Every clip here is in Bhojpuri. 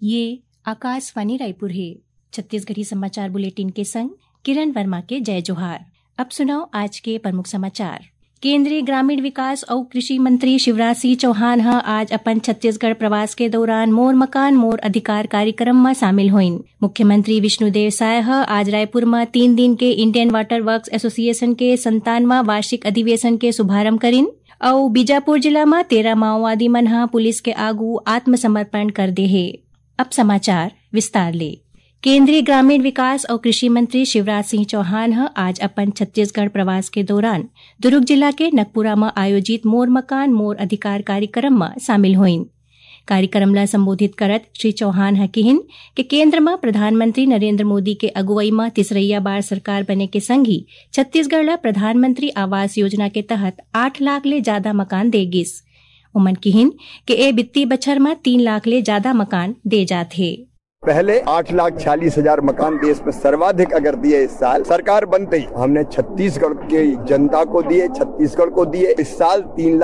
ये आकाशवाणी रायपुर है। छत्तीसगढ़ी समाचार बुलेटिन के संग किरण वर्मा के जय जोहार। अब सुनाओ आज के प्रमुख समाचार। केंद्रीय ग्रामीण विकास और कृषि मंत्री शिवराज सिंह चौहान आज अपन छत्तीसगढ़ प्रवास के दौरान मोर मकान मोर अधिकार कार्यक्रम में शामिल हुईन। मुख्यमंत्री विष्णुदेव साय आज रायपुर में 3 दिन के इंडियन वाटर वर्क्स एसोसिएशन के 57वां वार्षिक अधिवेशन के शुभारंभ करिन और बीजापुर जिला में 13 माओवादी मन पुलिस के आगू आत्मसमर्पण कर दे है। अब समाचार विस्तार ले। केंद्रीय ग्रामीण विकास और कृषि मंत्री शिवराज सिंह चौहान आज अपन छत्तीसगढ़ प्रवास के दौरान दुर्ग जिला के नगपुरा में आयोजित मोर मकान मोर अधिकार कार्यक्रम में शामिल हुईन। कार्यक्रम ला संबोधित करत श्री चौहान कहिन कि केंद्र में प्रधानमंत्री नरेंद्र मोदी के अगुवाई में तीसरैया बार सरकार बने के संग ही छत्तीसगढ़ ला प्रधानमंत्री आवास योजना के तहत 8 लाख ले ज्यादा मकान दे गिस। उमन कहिन कि ए वित्तीय बछर में 3 लाख ले ज्यादा मकान दे जाते। पहले 8,46,000 मकान देश में सर्वाधिक अगर दिए इस साल सरकार बनते ही हमने छत्तीसगढ़ के जनता को दिए, छत्तीसगढ़ को दिए। इस साल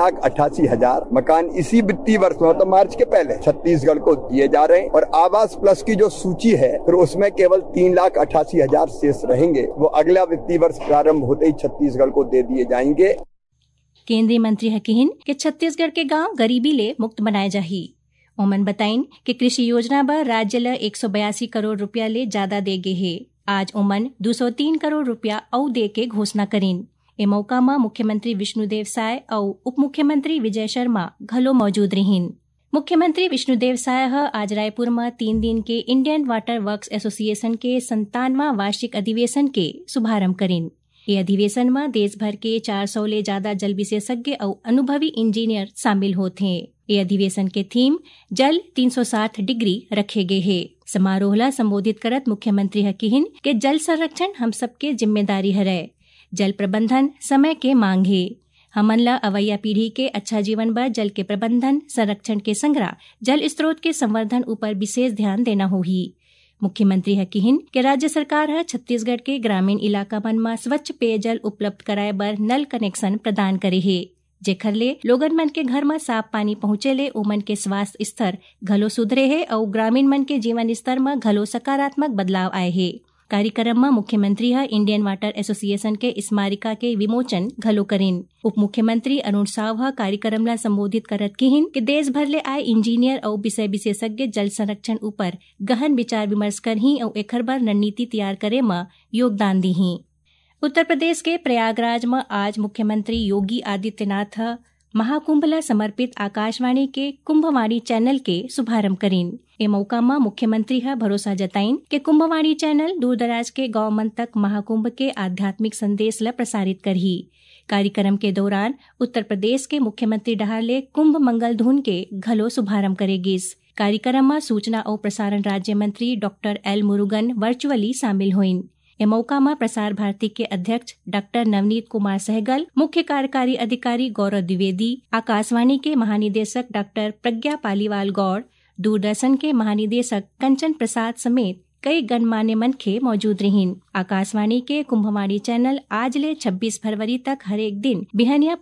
3,88,000 मकान इसी वित्तीय वर्ष मतलब मार्च के पहले छत्तीसगढ़ को दिए जा रहे हैं और आवास प्लस की जो सूची है फिर उसमें केवल 3,88,000 शेष रहेंगे। वो अगला वित्तीय वर्ष प्रारंभ होते ही छत्तीसगढ़ को दे दिए जाएंगे। केंद्रीय मंत्री कहिन कि छत्तीसगढ़ के गांव गरीबी ले मुक्त बनाए जाही। ओमन बताइन कि कृषि योजना पर राज्य ला 182 करोड़ रुपया ले ज्यादा दे गे है। आज ओमन 203 करोड़ रुपया औ दे के घोषणा करीन। ए मौका में मुख्यमंत्री विष्णुदेव साय और उप मुख्यमंत्री विजय शर्मा घलो मौजूद रहीन। मुख्यमंत्री विष्णुदेव साय आज रायपुर में 3 दिन के इंडियन वाटर वर्क्स एसोसिएशन के 57वां वार्षिक अधिवेशन के शुभारंभ करीन। ये अधिवेशन में देश भर के 400 ले ज्यादा जल विशेषज्ञ और अनुभवी इंजीनियर शामिल होते हैं। ये अधिवेशन के थीम जल 360 डिग्री रखे गए है। समारोह ला संबोधित करत मुख्यमंत्री कहिन कि जल संरक्षण हम सबके जिम्मेदारी है। जल प्रबंधन समय के मांग है। हमन ला अवैया पीढ़ी के अच्छा जीवन बर जल के प्रबंधन संरक्षण के संग्रह जल स्रोत के संवर्धन ऊपर विशेष ध्यान देना होही। मुख्यमंत्री कहिन कि राज्य सरकार छत्तीसगढ़ के ग्रामीण इलाका मन में स्वच्छ पेयजल उपलब्ध कराए बर नल कनेक्शन प्रदान करे है, जेखर ले लोगन मन के घर में साफ पानी पहुंचे ले ओमन के स्वास्थ्य स्तर घलो सुधरे है और ग्रामीण मन के जीवन स्तर में घलो सकारात्मक बदलाव आए है। कार्यक्रम में मुख्यमंत्री इंडियन वाटर एसोसिएशन के स्मारिका के विमोचन घलो करीन। उप मुख्यमंत्री अरुण साव कार्यक्रम ला संबोधित करत कहिन कि देश भर ले आए इंजीनियर और विषय विशेषज्ञ जल संरक्षण ऊपर गहन विचार विमर्श करही और एखर बर रणनीति तैयार करे में योगदान दीही। उत्तर प्रदेश के प्रयागराज में आज मुख्यमंत्री योगी आदित्यनाथ महाकुंभ ला समर्पित आकाशवाणी के कुंभवाणी चैनल के शुभारंभ करीन। ए मौका में मुख्यमंत्री भरोसा जताइन कि कुंभवाणी चैनल दूर दराज के गांव मन तक महाकुंभ के आध्यात्मिक संदेश ला प्रसारित करही। कार्यक्रम के दौरान उत्तर प्रदेश के मुख्यमंत्री डहाले कुंभ मंगल धुन के घलो शुभारंभ करेगिस। कार्यक्रम में सूचना और प्रसारण राज्य मंत्री डॉक्टर एल मुरुगन वर्चुअली शामिल हुईन। ए मौका में प्रसार भारती के अध्यक्ष डॉक्टर नवनीत कुमार सहगल, मुख्य कार्यकारी अधिकारी गौरव द्विवेदी, आकाशवाणी के महानिदेशक डॉक्टर प्रज्ञा पालीवाल गौड़, दूरदर्शन के महानिदेशक कंचन प्रसाद समेत कई गणमान्य मनखे मौजूद रहीन। आकाशवाणी के कुंभवाणी चैनल आज ले 26 फरवरी तक हर एक दिन बिहनिया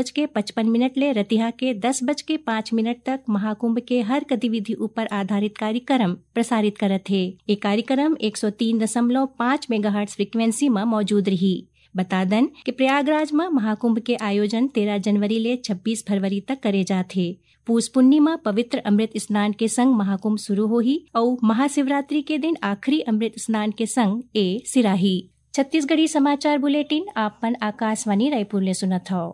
5:55 ले रतिहा के 10:05 तक महाकुंभ के हर गतिविधि ऊपर आधारित कार्यक्रम प्रसारित करत है। ये कार्यक्रम 103.5 मेगाहर्ट्ज फ्रीक्वेंसी में मौजूद रही। बता दन कि प्रयागराज में महाकुंभ के आयोजन 13 जनवरी ले 26 फरवरी तक करे जाते। पूस पूर्णिमा पवित्र अमृत स्नान के संग महाकुंभ शुरू होही और महाशिवरात्रि के दिन आखिरी अमृत स्नान के संग ए सिराही। छत्तीसगढ़ी समाचार बुलेटिन आपन आकाशवाणी रायपुर ले सुनत हो।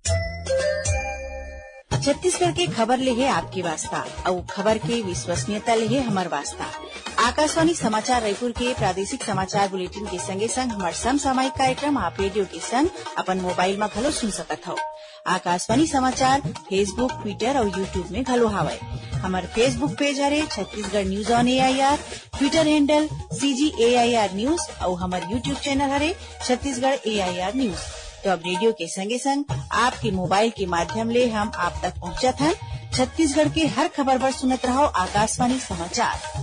छत्तीसगढ़ के खबर ले है आपकी वास्ता और खबर के विश्वसनीयता ले है हमार वास्ता। आकाशवाणी समाचार रायपुर के प्रादेशिक समाचार बुलेटिन के संगे संग हमार समसामयिक कार्यक्रम आप रेडियो के संग अपन मोबाइल में घलो सुन सकत हो। आकाशवाणी समाचार फेसबुक, ट्विटर और यूट्यूब में घलो हावय। हमार फेसबुक पेज हरे Chhattisgarh news on AIR, Twitter handle CGAIR news और हमार यूट्यूब चैनल हरे छत्तीसगढ़ AIR न्यूज। तो अब रेडियो के संगे संग आपके मोबाइल के माध्यम ले हम आप तक पहुंचत हैं। छत्तीसगढ़ के हर खबर पर सुनत रहो आकाशवाणी समाचार।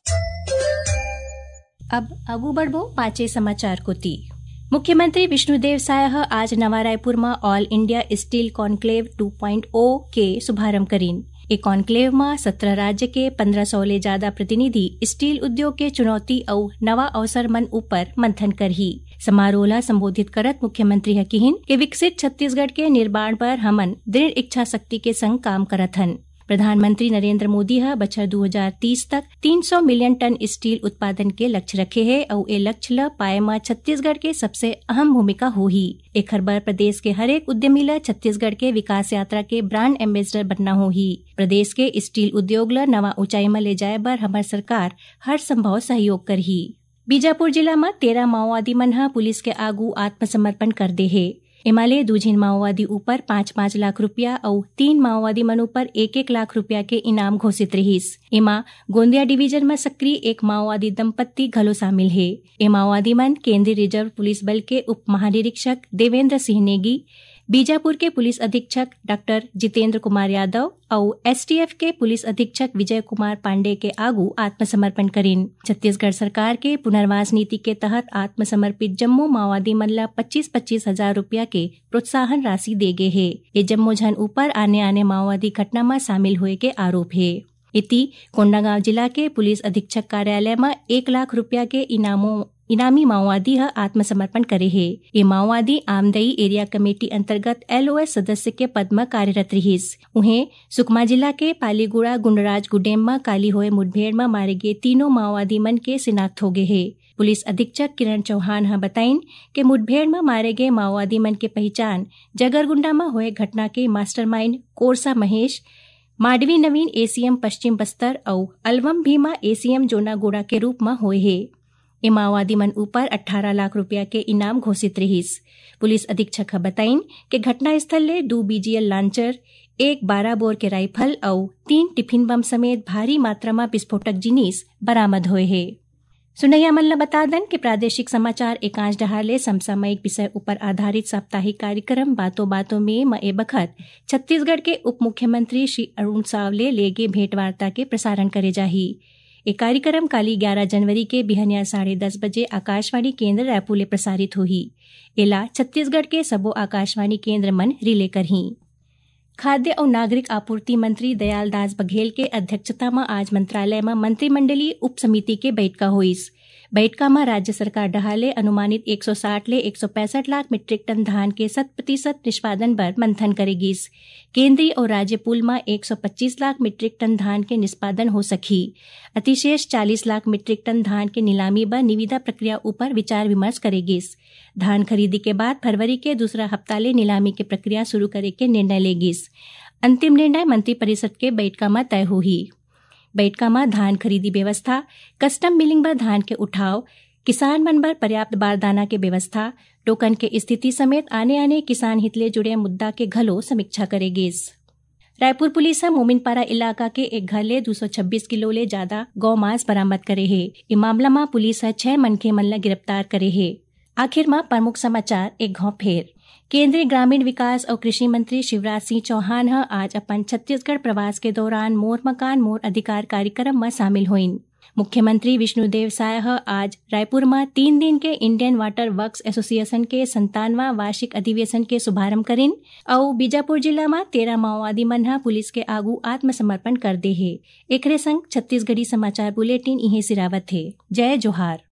अब आगू बढ़बो पांचे समाचार को ती। मुख्यमंत्री विष्णुदेव साय आज नवा रायपुर में ऑल इंडिया स्टील कॉन्क्लेव 2.0 के शुभारंभ करीन। एक कॉन्क्लेव में 17 राज्य के 1500 ले ज्यादा प्रतिनिधि स्टील उद्योग के चुनौती और नवा अवसर मन ऊपर मंथन करही। समारोह ला संबोधित करत मुख्यमंत्री हकीहिन के विकसित छत्तीसगढ़ के निर्माण पर हमन दृढ़ इच्छा शक्ति के संग काम करत हन। प्रधानमंत्री नरेंद्र मोदी ह बछर 2030 तक 300 मिलियन टन स्टील उत्पादन के लक्ष्य रखे है और ए लक्ष्य ल पाए में छत्तीसगढ़ के सबसे अहम भूमिका होही। एखर बर प्रदेश के हरेक उद्यमी ला छत्तीसगढ़ के विकास यात्रा के ब्रांड एम्बेसडर बनना होही। प्रदेश के स्टील उद्योग ला नवा ऊंचाई में ले जाए बर हमार सरकार हर संभव सहयोग करही। बीजापुर जिला में 13 माओवादी मन ह पुलिस के आगू आत्मसमर्पण कर दे है। एमाले 2 झिन माओवादी ऊपर 5-5 लाख रुपया और 3 माओवादी मन ऊपर 1-1 लाख रुपया के इनाम घोषित रहिस। एमा गोंदिया डिवीजन में सक्रिय एक माओवादी दंपत्ति घलो शामिल है। ए माओवादी मन केंद्रीय रिजर्व पुलिस बल के उप महानिरीक्षक देवेंद्र सिंह नेगी, बीजापुर के पुलिस अधीक्षक डॉक्टर जितेंद्र कुमार यादव और एसटीएफ के पुलिस अधीक्षक विजय कुमार पांडे के आगू आत्मसमर्पण करेन। छत्तीसगढ़ सरकार के पुनर्वास नीति के तहत आत्मसमर्पित जम्मो माओवादी मन ला 25-25 हजार रुपया के प्रोत्साहन राशि दे गे है। ये जम्मो झन ऊपर आने माओवादी घटना में शामिल हुए के आरोप है। इति कोंडागांव जिला के पुलिस अधीक्षक कार्यालय में 1 लाख रुपया के इनामी माओवादी ह आत्मसमर्पण करे है। ये माओवादी आमदई एरिया कमेटी अंतर्गत LOS सदस्य के पद में कार्यरत रहिस। उन्हें सुकमा जिला के पालीगुड़ा गुंडराज गुडेम में काली हुए मुठभेड़ में मारे गए तीनों माओवादी मन के शिनाख्त हो गए है। पुलिस अधीक्षक किरण चौहान ह बताइन कि मुठभेड़ में मारे गए माओवादी मन के पहचान जगरगुंडा में हुए घटना के मास्टरमाइंड कोरसा महेश, माडवी नवीन ACM पश्चिम बस्तर और अलवम भीमा ACM जोनागोड़ा के रूप में हुए है। ए माओवादी मन ऊपर 18 लाख रुपया के इनाम घोषित रहिस। पुलिस अधीक्षक बताइन कि घटना स्थल ले 2 BGL लांचर, 1 12 बोर के राइफल और 3 टिफिन बम समेत भारी मात्रा में विस्फोटक जिनिस बरामद हुए है। सुनैया मन ल बता दन कि प्रादेशिक समाचार एकांश डहार ले समसामयिक विषय ऊपर आधारित साप्ताहिक कार्यक्रम बातों बातों में ए बखत छत्तीसगढ़ के उप मुख्यमंत्री श्री अरुण सावले लेगे भेंट वार्ता के प्रसारण करे जाही। ये कार्यक्रम काली 11 जनवरी के बिहनिया 10:30 बजे आकाशवाणी केंद्र रायपुर ले प्रसारित होही। एला छत्तीसगढ़ के सबो आकाशवाणी केंद्र मन रिले करही। खाद्य और नागरिक आपूर्ति मंत्री दयाल दास बघेल के अध्यक्षता में आज मंत्रालय में मंत्रिमंडलीय उप समिति के बैठका हुईस। बैठका में राज्य सरकार डहाले अनुमानित 160 ले 165 लाख मीट्रिक टन धान के 100% निष्पादन पर मंथन करेगीस। केंद्रीय और राज्य पूल में 125 लाख मीट्रिक टन धान के निष्पादन हो सकी। अतिशेष 40 लाख मीट्रिक टन धान के नीलामी व निविदा प्रक्रिया ऊपर विचार विमर्श करेगीस। धान खरीदी के बाद फरवरी के दूसरा हफ्ता ले नीलामी की प्रक्रिया शुरू करे के निर्णय लेगीस। अंतिम निर्णय मंत्रिपरिषद के बैठका में तय होही। बैठका में धान खरीदी व्यवस्था, कस्टम मिलिंग बर धान के उठाव, किसान मन बर पर्याप्त बारदाना के व्यवस्था, टोकन के स्थिति समेत आने किसान हित ले जुड़े मुद्दा के घलो समीक्षा करेगीस। रायपुर पुलिस मोमिनपारा इलाका के एक घर ले 226 किलो ले ज्यादा गौ मांस बरामद करे है। इस मामला में पुलिस 6 मनखे मन ला गिरफ्तार करे है। आखिर में प्रमुख समाचार एक घाव फेर। केंद्रीय ग्रामीण विकास और कृषि मंत्री शिवराज सिंह चौहान आज अपन छत्तीसगढ़ प्रवास के दौरान मोर मकान मोर अधिकार कार्यक्रम में शामिल हुईन। मुख्यमंत्री विष्णुदेव साय आज रायपुर में 3 दिन के इंडियन वाटर वर्क्स एसोसिएशन के 57वां वार्षिक अधिवेशन के शुभारंभ करेन और बीजापुर जिला में 13 माओवादी मन पुलिस के आगू आत्मसमर्पण कर दे है। एकरे संग छत्तीसगढ़ी समाचार बुलेटिन इहे सिरावत है। जय जोहार।